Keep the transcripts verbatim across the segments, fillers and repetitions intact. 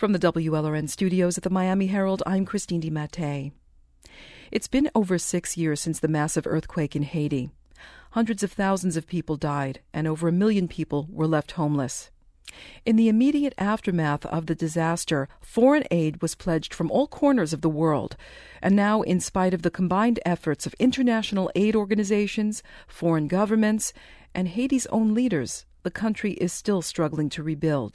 From the W L R N studios at the Miami Herald, I'm Christine DiMattei. It's been over six years since the massive earthquake in Haiti. Hundreds of thousands of people died, and over a million people were left homeless. In the immediate aftermath of the disaster, foreign aid was pledged from all corners of the world. And now, in spite of the combined efforts of international aid organizations, foreign governments, and Haiti's own leaders, the country is still struggling to rebuild.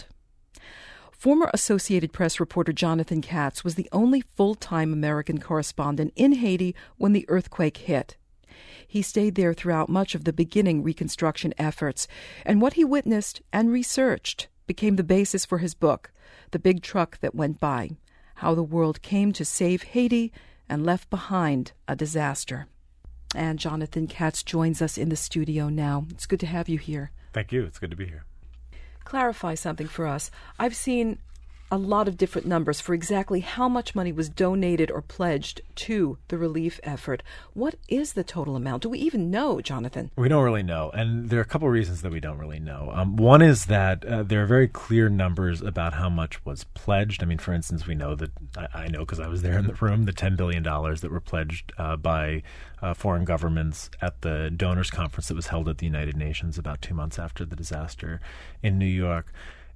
Former Associated Press reporter Jonathan Katz was the only full-time American correspondent in Haiti when the earthquake hit. He stayed there throughout much of the beginning reconstruction efforts, and what he witnessed and researched became the basis for his book, The Big Truck That Went By: How the World Came to Save Haiti and Left Behind a Disaster. And Jonathan Katz joins us in the studio now. It's good to have you here. Thank you. It's good to be here. Clarify something for us. I've seen a lot of different numbers for exactly how much money was donated or pledged to the relief effort. What is the total amount? Do we even know, Jonathan? We don't really know, and there are a couple of reasons that we don't really know. Um, one is that uh, there are very clear numbers about how much was pledged. I mean, for instance, we know that, I, I know because I was there in the room, the ten billion dollars that were pledged uh, by uh, foreign governments at the donors conference that was held at the United Nations about two months after the disaster in New York.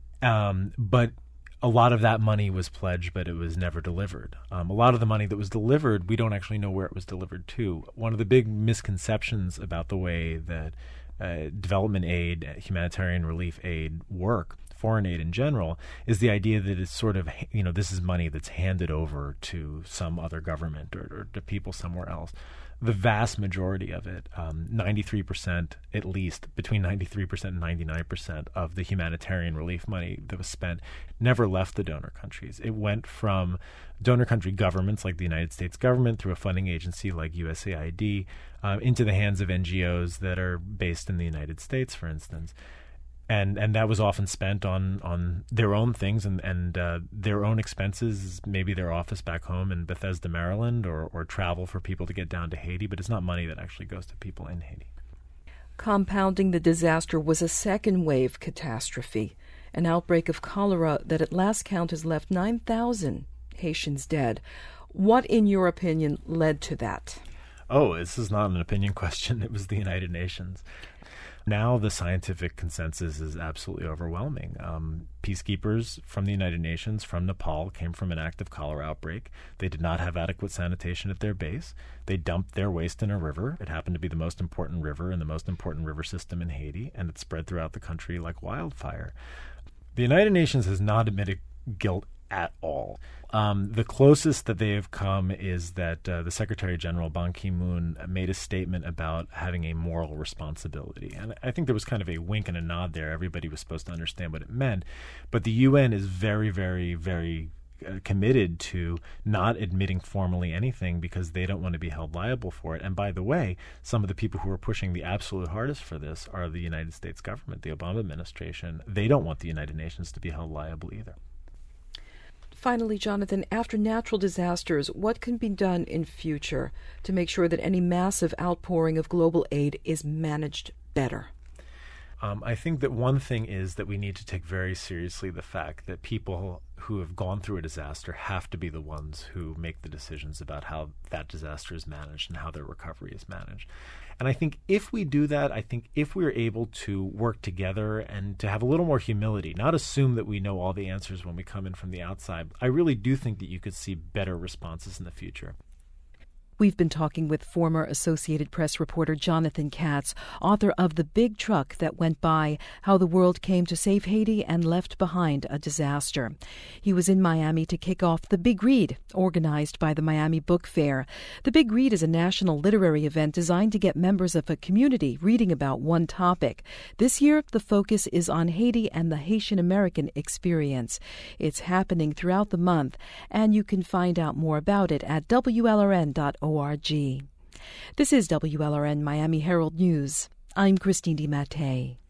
Um, but A lot of that money was pledged, but it was never delivered. Um, a lot of the money that was delivered, we don't actually know where it was delivered to. One of the big misconceptions about the way that uh, development aid, humanitarian relief aid work, foreign aid in general, is the idea that it's sort of, you know, this is money that's handed over to some other government or, or to people somewhere else. The vast majority of it, um, ninety-three percent at least, between ninety-three percent and ninety-nine percent of the humanitarian relief money that was spent never left the donor countries. It went from donor country governments like the United States government through a funding agency like U S A I D uh, into the hands of N G Os that are based in the United States, for instance. And and that was often spent on, on their own things and, and uh, their own expenses, maybe their office back home in Bethesda, Maryland, or, or travel for people to get down to Haiti, but it's not money that actually goes to people in Haiti. Compounding the disaster was a second wave catastrophe, an outbreak of cholera that at last count has left nine thousand Haitians dead. What, in your opinion, led to that? Oh, this is not an opinion question. It was the United Nations. Now the scientific consensus is absolutely overwhelming. Um, peacekeepers from the United Nations, from Nepal, came from an active cholera outbreak. They did not have adequate sanitation at their base. They dumped their waste in a river. It happened to be the most important river and the most important river system in Haiti, and it spread throughout the country like wildfire. The United Nations has not admitted guilt at all. Um, the closest that they have come is that uh, the Secretary General Ban Ki-moon made a statement about having a moral responsibility. And I think there was kind of a wink and a nod there. Everybody was supposed to understand what it meant. But the U N is very, very, very uh, committed to not admitting formally anything because they don't want to be held liable for it. And by the way, some of the people who are pushing the absolute hardest for this are the United States government, the Obama administration. They don't want the United Nations to be held liable either. Finally, Jonathan, after natural disasters, what can be done in future to make sure that any massive outpouring of global aid is managed better? Um, I think that one thing is that we need to take very seriously the fact that people who have gone through a disaster have to be the ones who make the decisions about how that disaster is managed and how their recovery is managed. And I think if we do that, I think if we're able to work together and to have a little more humility, not assume that we know all the answers when we come in from the outside, I really do think that you could see better responses in the future. We've been talking with former Associated Press reporter Jonathan Katz, author of The Big Truck That Went By: How the World Came to Save Haiti and Left Behind a Disaster. He was in Miami to kick off The Big Read, organized by the Miami Book Fair. The Big Read is a national literary event designed to get members of a community reading about one topic. This year, the focus is on Haiti and the Haitian American experience. It's happening throughout the month, and you can find out more about it at W L R N dot org. This is W L R N Miami Herald News. I'm Christine DiMattei.